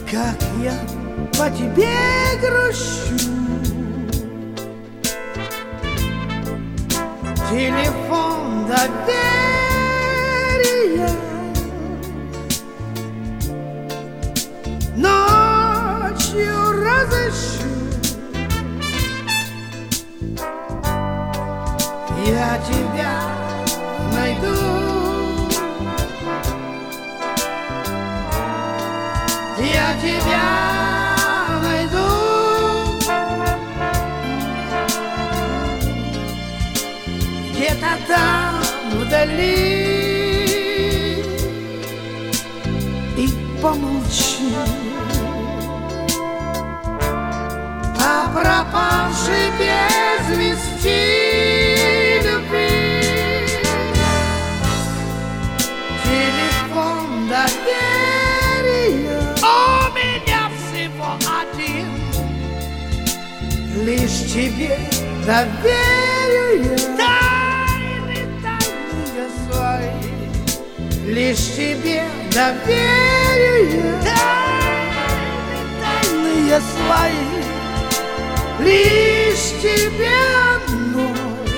как я по тебе грущу. Телефон доверия ночью разыщу. Я тебя найду. Я тебя найду. Где-то там вдали. И помолчи о пропавшей без вести любви. Телефон доверия у меня всего один. Лишь тебе доверие. Тайные свои. Лишь тебе доверие. Тайные свои. Лишь тебе одной.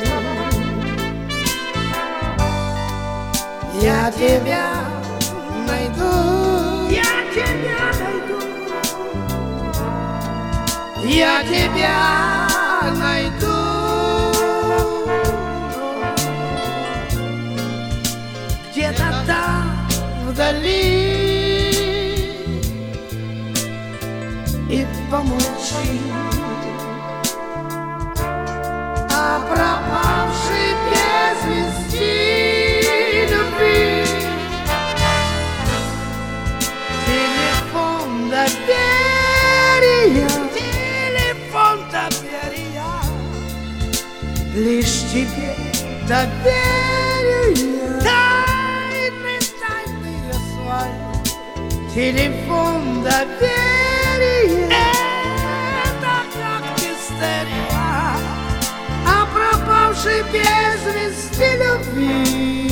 Я тебя найду. Я тебя найду. Я тебя найду. Где-то там вдали. И помолчи о пропавшей без вести любви. Телефон доверия. Телефон доверия. Лишь тебе доверие. Тайные свои. Телефон доверия. Это как мистерия о пропавшей без вести любви.